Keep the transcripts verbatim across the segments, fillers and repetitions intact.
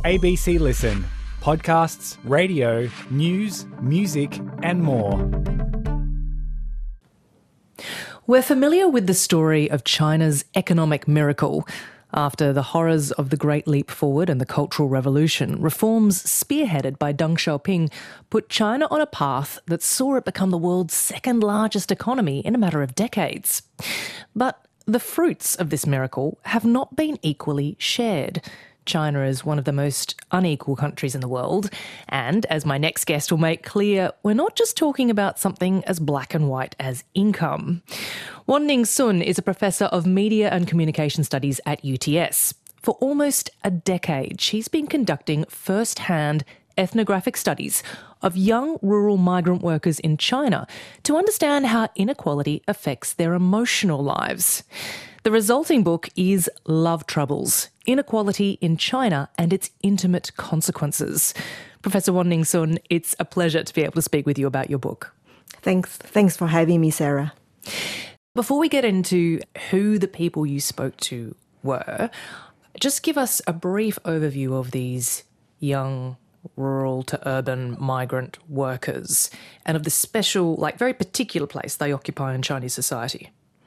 A B C Listen. Podcasts, radio, news, music and more. We're familiar with the story of China's economic miracle. After the horrors of the Great Leap Forward and the Cultural Revolution, reforms spearheaded by Deng Xiaoping put China on a path that saw it become the world's second largest economy in a matter of decades. But the fruits of this miracle have not been equally shared. China is one of the most unequal countries in the world, and as my next guest will make clear, we're not just talking about something as black and white as income. Wanning Sun is a professor of media and communication studies at U T S. For almost a decade, she's been conducting first-hand ethnographic studies of young rural migrant workers in China to understand how inequality affects their emotional lives. The resulting book is Love Troubles: Inequality in China and Its Intimate Consequences. Professor Wanning Sun, it's a pleasure to be able to speak with you about your book. Thanks, thanks for having me, Sarah. Before we get into who the people you spoke to were, just give us a brief overview of these young rural to urban migrant workers and of the special, like very particular place they occupy in Chinese society.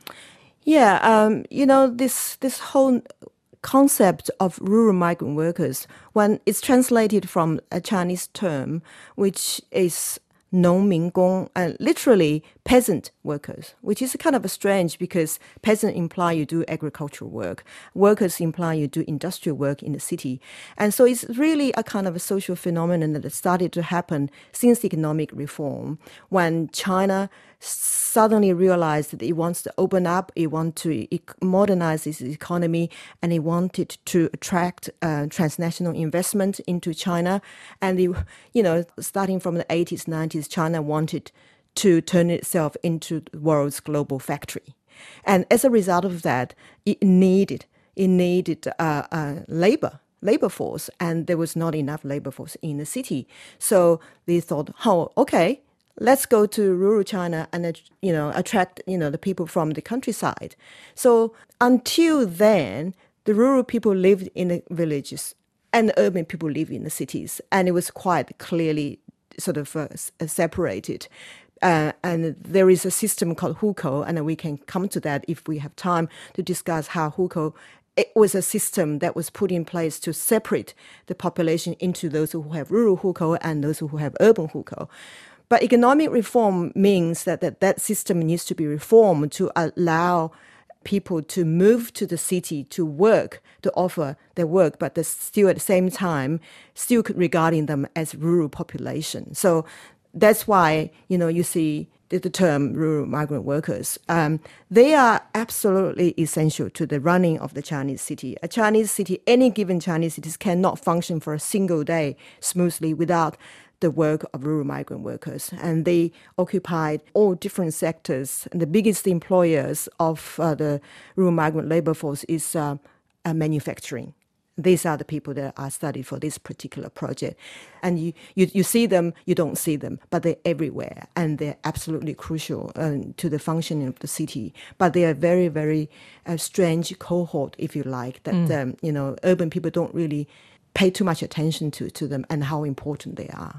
Yeah, um, you know, this this whole concept of rural migrant workers, when it's translated from a Chinese term, which is 农民工, and literally peasant workers, which is kind of strange because peasant imply you do agricultural work, workers imply you do industrial work in the city. And so it's really a kind of a social phenomenon that started to happen since the economic reform, when China suddenly realized that it wants to open up, it wants to modernize its economy, and it wanted to attract uh, transnational investment into China. And, it, you know, starting from the eighties, nineties, China wanted to turn itself into the world's global factory. And as a result of that, it needed, it needed uh, uh, labor. labor force, and there was not enough labor force in the city. So they thought, oh, okay, let's go to rural China and, you know, attract, you know, the people from the countryside. So until then, the rural people lived in the villages and the urban people lived in the cities. And it was quite clearly sort of uh, separated. Uh, and there is a system called hukou, and we can come to that if we have time to discuss how hukou, it was a system that was put in place to separate the population into those who have rural hukou and those who have urban hukou. But economic reform means that that, that system needs to be reformed to allow people to move to the city to work, to offer their work, but still at the same time, still regarding them as rural population. So that's why, you know, you see the, the term rural migrant workers. Um, they are absolutely essential to the running of the Chinese city. A Chinese city, any given Chinese city cannot function for a single day smoothly without the work of rural migrant workers. And they occupied all different sectors. And the biggest employers of uh, the rural migrant labor force is uh, uh, manufacturing. These are the people that are studied for this particular project. And you, you, you see them, you don't see them, but they're everywhere. And they're absolutely crucial um, to the functioning of the city. But they are very, very uh, strange cohort, if you like, that, mm. um, you know, urban people don't really pay too much attention to, to them and how important they are.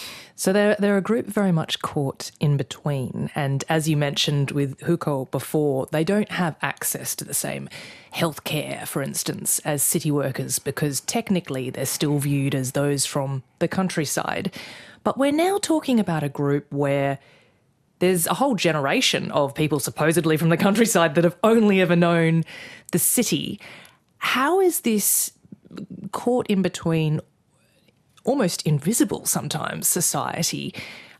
So they're, they're a group very much caught in between. And as you mentioned with hukou before, they don't have access to the same healthcare, for instance, as city workers, because technically they're still viewed as those from the countryside. But we're now talking about a group where there's a whole generation of people supposedly from the countryside that have only ever known the city. How is this caught in between, almost invisible sometimes, society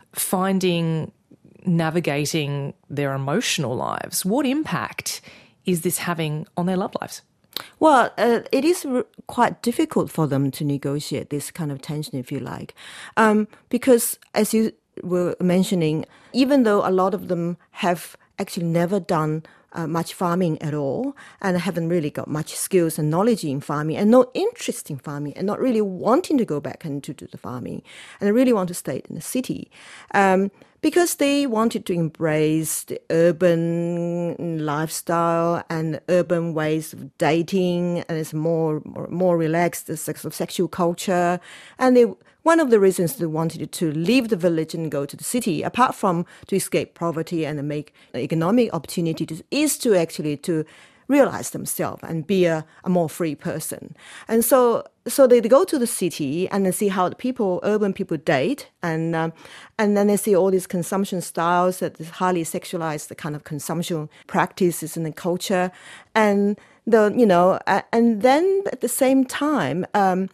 finding, navigating their emotional lives? What impact is this having on their love lives? Well, uh, it is r- quite difficult for them to negotiate this kind of tension, if you like, um, because as you were mentioning, even though a lot of them have actually never done Uh, much farming at all, and haven't really got much skills and knowledge in farming, and no interest in farming, and not really wanting to go back and to do the farming, and they really want to stay in the city. Um, because they wanted to embrace the urban lifestyle and urban ways of dating, and it's more more, more relaxed, the sex of sexual culture. And they, one of the reasons they wanted to leave the village and go to the city, apart from to escape poverty and make economic opportunities, is to actually to realize themselves and be a, a more free person. And so so they go to the city and they see how the people, urban people date, and um, and then they see all these consumption styles that is highly sexualized, the kind of consumption practices in the culture. And the, you know, uh, and then at the same time, um,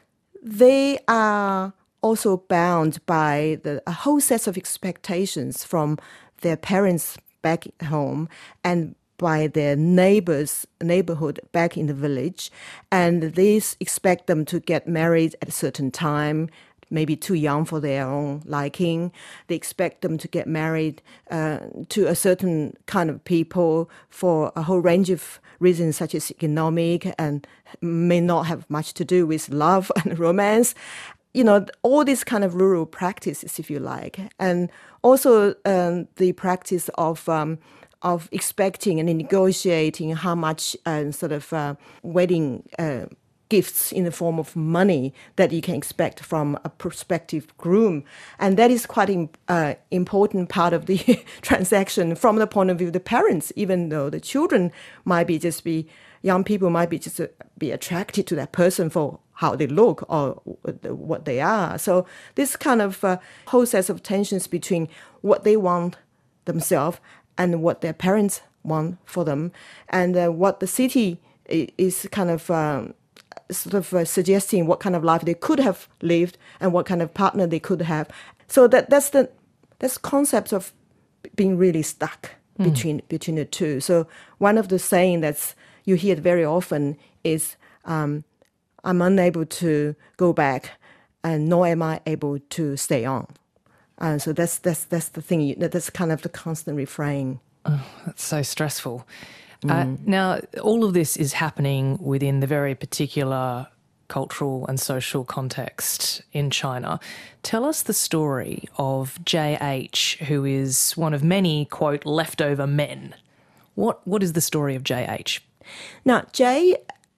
they are also bound by the, a whole set of expectations from their parents back at home and by their neighbors, neighborhood back in the village. And these expect them to get married at a certain time, maybe too young for their own liking. They expect them to get married uh, to a certain kind of people for a whole range of reasons, such as economic, and may not have much to do with love and romance. You know, all these kind of rural practices, if you like. And also um, the practice of um, of expecting and negotiating how much uh, sort of uh, wedding uh, gifts in the form of money that you can expect from a prospective groom. And that is quite an uh, important part of the transaction from the point of view of the parents, even though the children might be just be, young people might be just uh, be attracted to that person for how they look or what they are. So this kind of uh, whole set of tensions between what they want themselves and what their parents want for them, and uh, what the city is kind of um, sort of uh, suggesting what kind of life they could have lived and what kind of partner they could have. So that that's the that's concepts of being really stuck mm. between between the two. So one of the saying that's you hear it very often is, um, "I'm unable to go back, and nor am I able to stay on." And so that's that's that's the thing. You, that's kind of the constant refrain. Oh, that's so stressful. Mm. Uh, now, all of this is happening within the very particular cultural and social context in China. Tell us the story of J H, who is one of many, quote, leftover men. What what is the story of J H? Now, J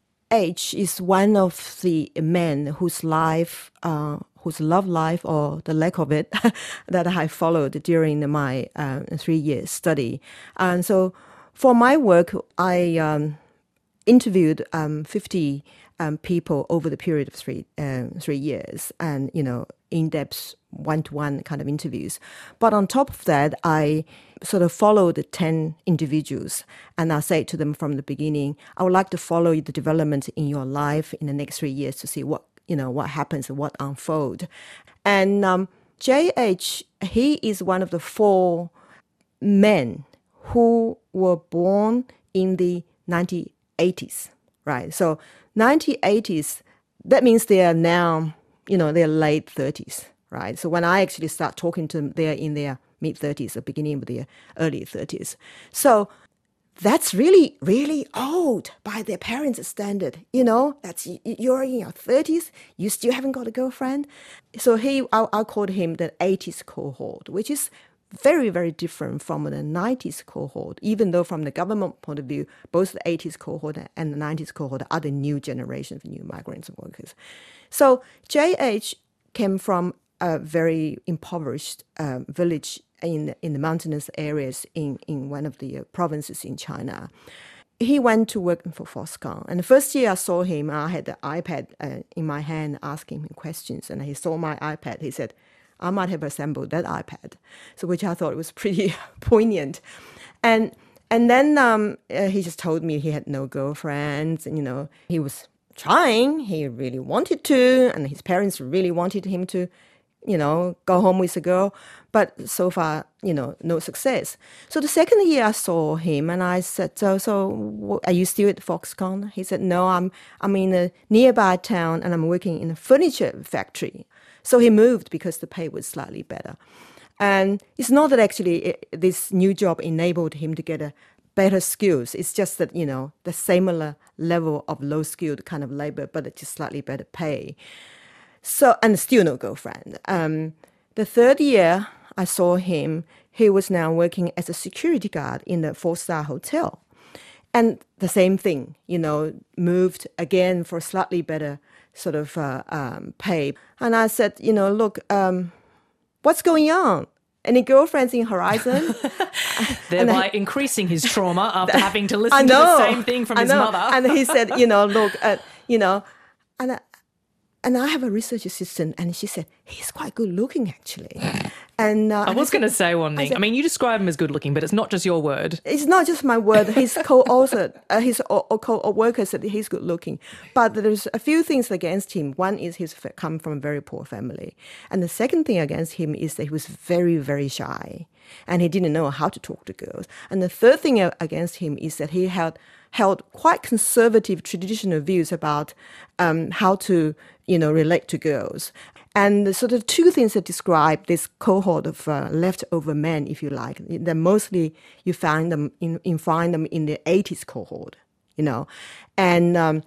H is one of the men whose life, uh, whose love life or the lack of it, that I followed during my uh, three-year study. And so for my work, I um, interviewed um, fifty um, people over the period of three uh, three years, and you know, in-depth one-to-one kind of interviews. But on top of that, I sort of followed the ten individuals, and I said to them from the beginning, I would like to follow the development in your life in the next three years to see what, you know, what happens and what unfold. And um, J H, he is one of the four men who were born in the nineteen eighties, right? So nineteen eighties, that means they are now, you know, they're late thirties, right? So when I actually start talking to them, they're in their mid-thirties or beginning of their early thirties. So that's really, really old by their parents' standard. You know, that's you're in your thirties, you still haven't got a girlfriend. So he, I, I called him the eighties cohort, which is very, very different from the nineties cohort, even though from the government point of view, both the eighties cohort and the nineties cohort are the new generation of new migrants and workers. So J H came from a very impoverished uh, village in in the mountainous areas in, in one of the uh, provinces in China. He went to work for Foxconn. And the first year I saw him, I had the iPad uh, in my hand asking him questions. And he saw my iPad. He said, I might have assembled that iPad. So which I thought was pretty poignant. And and then um, uh, he just told me he had no girlfriends. And, you know, he was trying. He really wanted to. And his parents really wanted him to, you know, go home with a girl. But so far, you know, no success. So the second year I saw him and I said, so, so are you still at Foxconn? He said, no, I'm, I'm in a nearby town and I'm working in a furniture factory. So he moved because the pay was slightly better. And it's not that actually it, this new job enabled him to get a better skills. It's just that, you know, the similar level of low-skilled kind of labor, but it's just slightly better pay. So, and still no girlfriend. Um, the third year, I saw him. He was now working as a security guard in a four-star hotel. And the same thing, you know, moved again for slightly better sort of uh, um, pay. And I said, you know, look, um, what's going on? Any girlfriends in Horizon? Thereby I, increasing his trauma after having to listen to the same thing from I his know. mother. And he said, you know, look, uh, you know, and I, and I have a research assistant, and she said, he's quite good looking, actually. And uh, I was going to say one thing. I, said, I mean, you describe him as good looking, but it's not just your word. It's not just my word. His co-author, uh, his co-worker said he's good looking. But there's a few things against him. One is he's come from a very poor family. And the second thing against him is that he was very, very shy. And he didn't know how to talk to girls. And the third thing against him is that he held held quite conservative traditional views about um, how to, you know, relate to girls. And the sort of two things that describe this cohort of uh, leftover men, if you like, that mostly you find them in, in find them in the eighties cohort, you know. And um,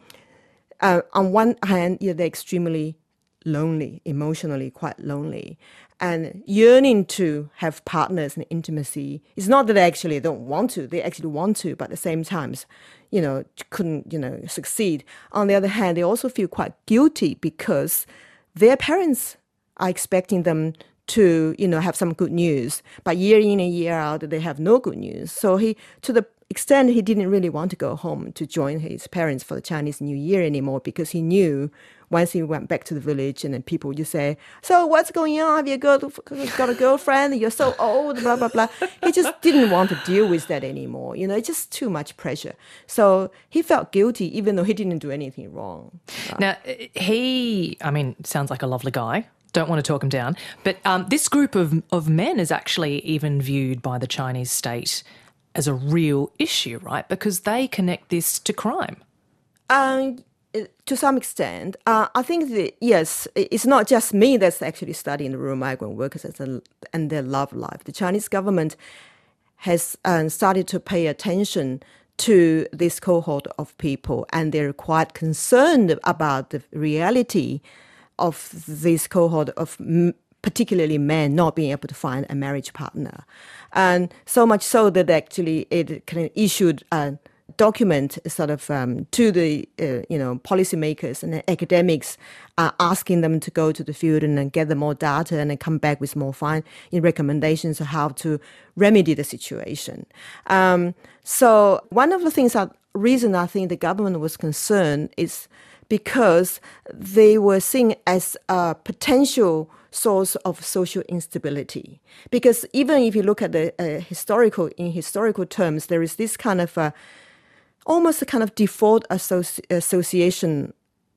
uh, on one hand, yeah, they're extremely lonely, emotionally quite lonely, and yearning to have partners and intimacy. It's not that they actually don't want to; they actually want to, but at the same time, you know, couldn't, you know, succeed. On the other hand, they also feel quite guilty because their parents are expecting them to, you know, have some good news, but year in and year out, they have no good news. So he, to the extent he didn't really want to go home to join his parents for the Chinese New Year anymore, because he knew once he went back to the village and then people would just say, so what's going on? Have you got, got a girlfriend? You're so old, blah, blah, blah. He just didn't want to deal with that anymore. You know, it's just too much pressure. So he felt guilty even though he didn't do anything wrong. Now, he, I mean, sounds like a lovely guy. Don't want to talk him down. But um, this group of, of men is actually even viewed by the Chinese state as a real issue, right? Because they connect this to crime. Um, to some extent. Uh, I think, that, yes, it's not just me that's actually studying the rural migrant workers and their love life. The Chinese government has um, started to pay attention to this cohort of people, and they're quite concerned about the reality of this cohort of m- particularly men not being able to find a marriage partner. And so much so that actually it kind of issued a document sort of um, to the, uh, you know, policymakers and academics, uh, asking them to go to the field and then gather more data and then come back with more fine recommendations of how to remedy the situation. Um, so one of the things that reason I think the government was concerned is because they were seen as a potential source of social instability. Because even if you look at the uh, historical, in historical terms, there is this kind of a, almost a kind of default associ- association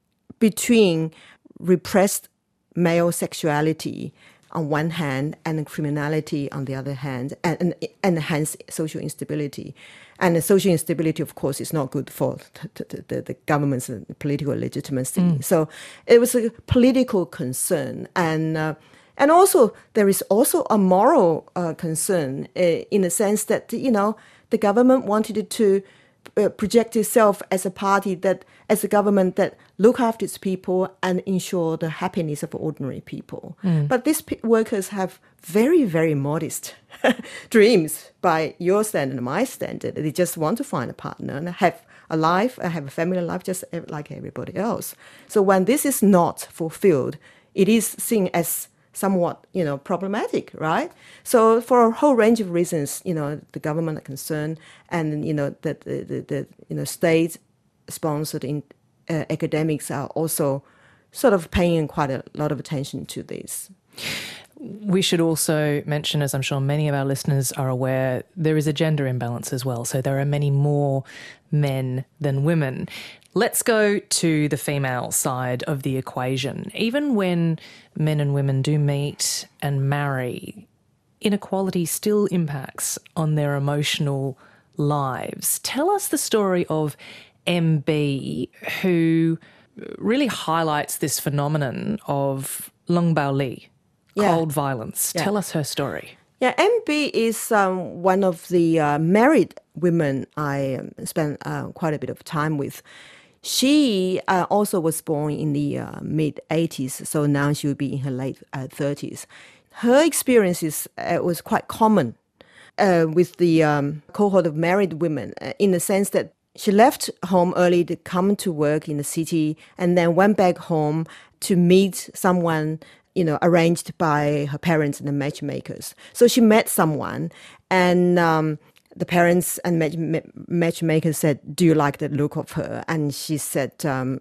between repressed male sexuality on one hand and criminality on the other hand, and, and, and hence social instability. And the social instability, of course, is not good for the, the, the government's political legitimacy. Mm. So it was a political concern. And uh, and also, there is also a moral uh, concern uh, in the sense that, you know, the government wanted to uh, project itself as a party that, as a government that look after its people and ensure the happiness of ordinary people. Mm. But these p- workers have very, very modest dreams by your standard and my standard. They just want to find a partner and have a life, have a family life just like everybody else. So when this is not fulfilled, it is seen as somewhat, you know, problematic, right? So for a whole range of reasons, you know, the government are concerned, and, you know, that the, the, the you know, state-sponsored in, uh, academics are also sort of paying quite a lot of attention to this. We should also mention, as I'm sure many of our listeners are aware, there is a gender imbalance as well. So there are many more men than women. Let's go to the female side of the equation. Even when men and women do meet and marry, inequality still impacts on their emotional lives. Tell us the story of M B, who really highlights this phenomenon of Long Bao Li. Yeah. Cold violence. Yeah. Tell us her story. Yeah, M B is um, one of the uh, married women I um, spent uh, quite a bit of time with. She uh, also was born in the uh, mid eighties, so now she will be in her late uh, thirties. her experiences uh, was quite common uh, with the um, cohort of married women uh, in the sense that she left home early to come to work in the city and then went back home to meet someone, you know, arranged by her parents and the matchmakers. So she met someone and um, the parents and match- matchmakers said, do you like the look of her? And she said, um,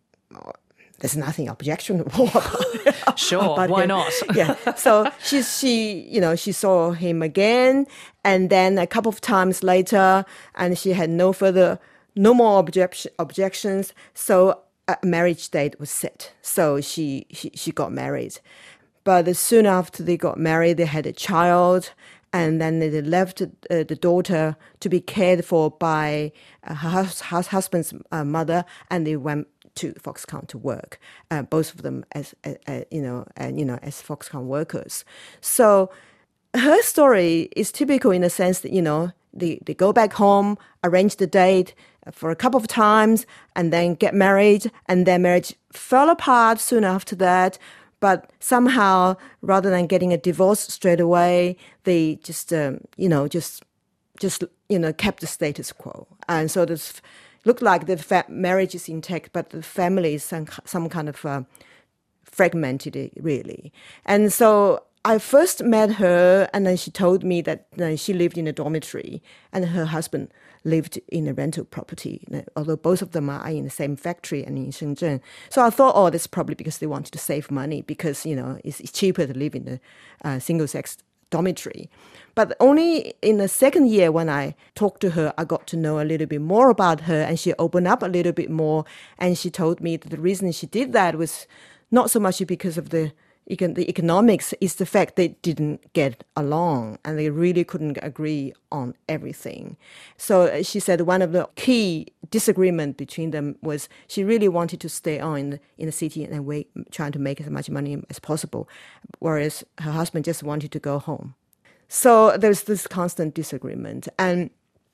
there's nothing objectionable about it. Sure, about why him. not? Yeah. So she, she, you know, she saw him again, and then a couple of times later, and she had no further, no more object, objections. So a marriage date was set. So she, she, she got married. But soon after they got married, they had a child, and then they left uh, the daughter to be cared for by uh, her hus- husband's uh, mother, and they went to Foxconn to work, uh, both of them as uh, uh, you know, and you know, as Foxconn workers. So her story is typical in the sense that, you know, they, they go back home, arrange the date for a couple of times, and then get married, and their marriage fell apart soon after that. But somehow, rather than getting a divorce straight away, they just, um, you know, just, just, you know, kept the status quo. And so this looked like the fa- marriage is intact, but the family is some, some kind of uh, fragmented, really. And so I first met her, and then she told me that uh, she lived in a dormitory, and her husband lived in a rental property, although both of them are in the same factory and in Shenzhen. So I thought, oh, that's probably because they wanted to save money, because, you know, it's, it's cheaper to live in a uh, single-sex dormitory. But only in the second year when I talked to her, I got to know a little bit more about her, and she opened up a little bit more, and she told me that the reason she did that was not so much because of the the economics, is the fact they didn't get along and they really couldn't agree on everything. So she said one of the key disagreement between them was she really wanted to stay on in the, in the city and wait, trying to make as much money as possible, whereas her husband just wanted to go home. So there's this constant disagreement. And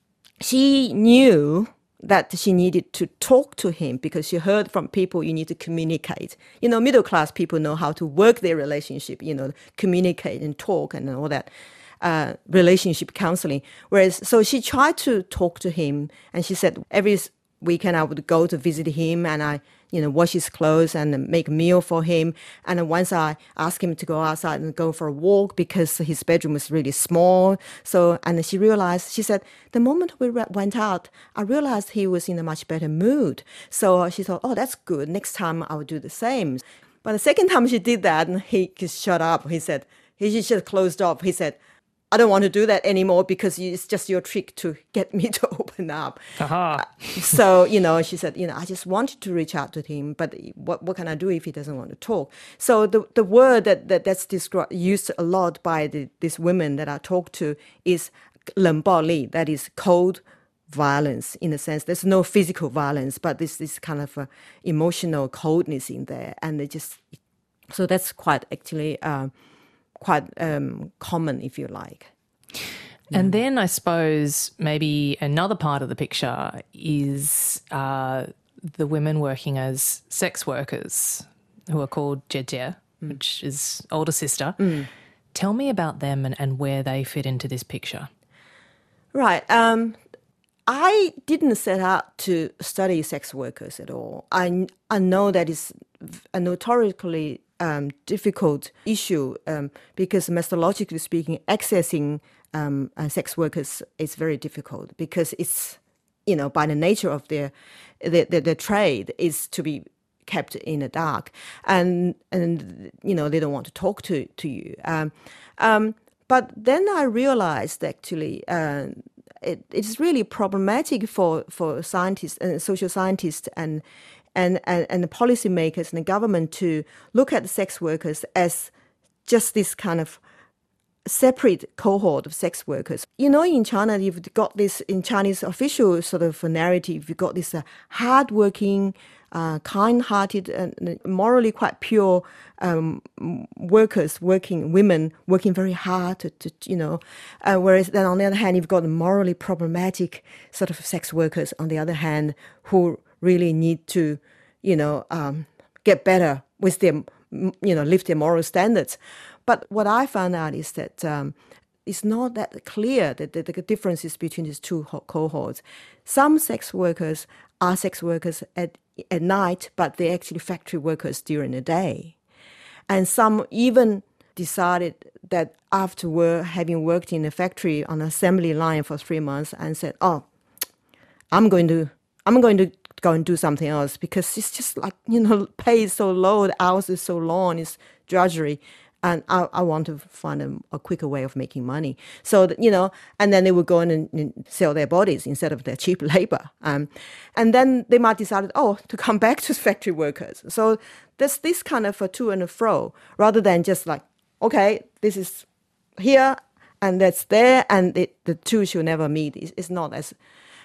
she knew that she needed to talk to him because she heard from people you need to communicate. You know, middle class people know how to work their relationship, you know, communicate and talk and all that uh, relationship counseling. Whereas, so she tried to talk to him, and she said every weekend I would go to visit him, and I, you know, wash his clothes and make a meal for him. And once I asked him to go outside and go for a walk because his bedroom was really small. So, and she realized, she said, the moment we went out, I realized he was in a much better mood. So she thought, oh, that's good. Next time I will do the same. But the second time she did that, and he just shut up. He said, he just closed up. He said, I don't want to do that anymore because it's just your trick to get me to open up. Aha. So, you know, she said, you know, I just wanted to reach out to him, but what what can I do if he doesn't want to talk? So the the word that, that that's described, used a lot by the, these women that I talked to is 冷暴力, that is cold violence in a sense. There's no physical violence, but there's this kind of uh, emotional coldness in there. And they just, so that's quite actually... Uh, quite um, common, if you like. And then I suppose maybe another part of the picture is uh, the women working as sex workers who are called jejie, mm. which is older sister. Mm. Tell me about them and, and where they fit into this picture. Right. Um, I didn't set out to study sex workers at all. I, I know that it's a notoriously Um, difficult issue um, because methodologically speaking, accessing um, uh, sex workers is very difficult because it's, you know, by the nature of their their, their, their trade is to be kept in the dark, and and you know they don't want to talk to to you. Um, um, but then I realized actually. Uh, it, it's really problematic for, for scientists and social scientists and And, and, and the policymakers and the government to look at the sex workers as just this kind of separate cohort of sex workers. You know, in China, you've got this, in Chinese official sort of narrative, you've got this uh, hardworking, uh, kind-hearted, and morally quite pure um, workers, working women, working very hard to, to you know, uh, whereas then on the other hand, you've got the morally problematic sort of sex workers on the other hand who really need to, you know, um, get better with their, you know, lift their moral standards. But what I found out is that um, it's not that clear that the, the differences between these two ho- cohorts. Some sex workers are sex workers at, at night, but they're actually factory workers during the day. And some even decided that after work, having worked in a factory on an assembly line for three months and said, oh, I'm going to I'm going to go and do something else because it's just like, you know, pay is so low, the hours is so long, it's drudgery. And I, I want to find a, a quicker way of making money. So, that, you know, and then they would go in and, and sell their bodies instead of their cheap labor. Um, and then they might decide, oh, to come back to factory workers. So there's this kind of a to and a fro rather than just like, okay, this is here and that's there and it, the two should never meet. It's, it's not as...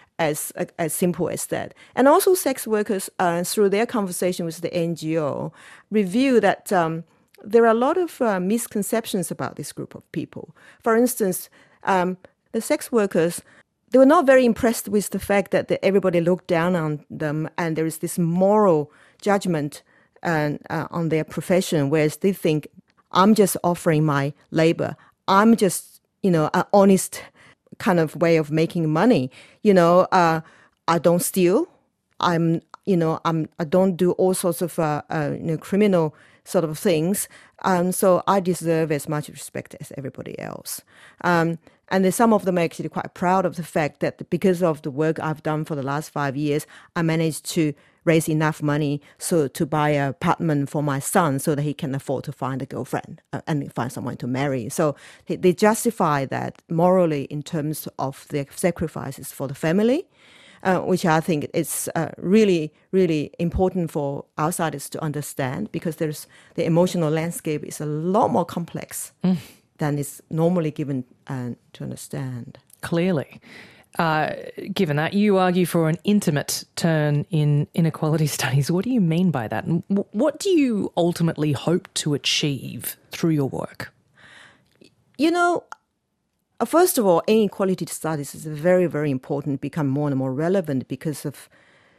As as simple as that. And also sex workers, uh, through their conversation with the N G O, review that um, there are a lot of uh, misconceptions about this group of people. For instance, um, the sex workers, they were not very impressed with the fact that the, everybody looked down on them and there is this moral judgment uh, uh, on their profession, whereas they think, I'm just offering my labor. I'm just, you know, an honest kind of way of making money. You know, uh, I don't steal. I'm, you know, I'm, I don't do all sorts of, uh, uh, you know, criminal sort of things. Um, so I deserve as much respect as everybody else. Um, and then some of them are actually quite proud of the fact that because of the work I've done for the last five years, I managed to raise enough money so to buy an apartment for my son so that he can afford to find a girlfriend uh, and find someone to marry. So they, they justify that morally in terms of their sacrifices for the family, uh, which I think is uh, really, really important for outsiders to understand because there's the emotional landscape is a lot more complex mm. than is normally given uh, to understand. Clearly. Uh, given that, you argue for an intimate turn in inequality studies. What do you mean by that? And w- what do you ultimately hope to achieve through your work? You know, uh, first of all, inequality studies is very, very important, become more and more relevant because of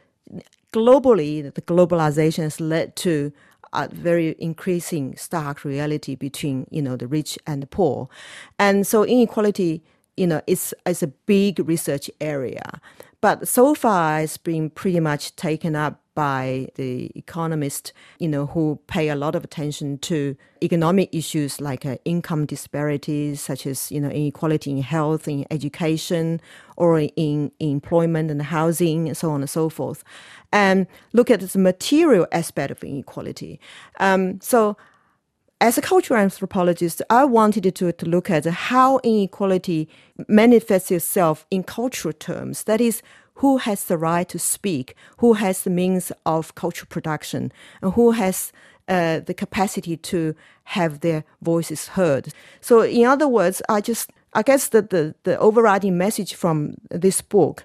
globally, the globalization has led to a very increasing stark reality between, you know, the rich and the poor. And so inequality, you know, it's, it's a big research area. But so far, it's been pretty much taken up by the economists, you know, who pay a lot of attention to economic issues like uh, income disparities, such as, you know, inequality in health, in education, or in, in employment and housing, and so on and so forth. And look at the material aspect of inequality. Um, so as a cultural anthropologist, I wanted to, to look at how inequality manifests itself in cultural terms. That is, who has the right to speak, who has the means of cultural production, and who has uh, the capacity to have their voices heard. So in other words, I just, I guess that the, the overriding message from this book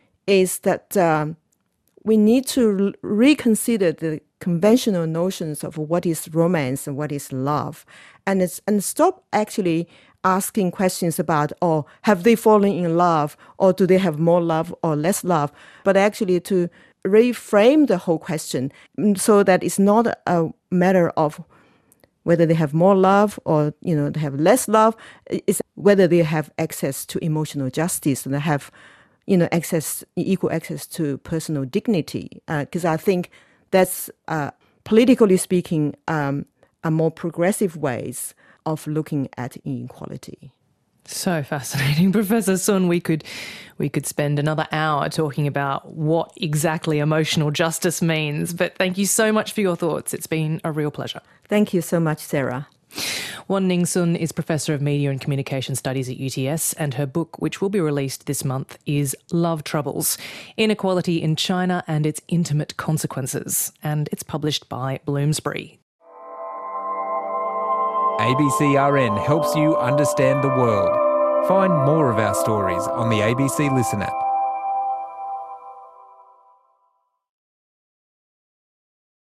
is that um, we need to reconsider the conventional notions of what is romance and what is love, and it's, and stop actually asking questions about, oh, have they fallen in love, or do they have more love or less love, but actually to reframe the whole question so that it's not a matter of whether they have more love or, you know, they have less love. It's whether they have access to emotional justice and they have, you know, access, equal access to personal dignity. Because uh, I think that's, uh, politically speaking, um, a more progressive ways of looking at inequality. So fascinating. Professor Sun, we could we could spend another hour talking about what exactly emotional justice means, but thank you so much for your thoughts. It's been a real pleasure. Thank you so much, Sarah. Wan-Ning Sun is Professor of Media and Communication Studies at U T S, and her book, which will be released this month, is Love Troubles: Inequality in China and Its Intimate Consequences, and it's published by Bloomsbury. A B C R N helps you understand the world. Find more of our stories on the A B C Listen app.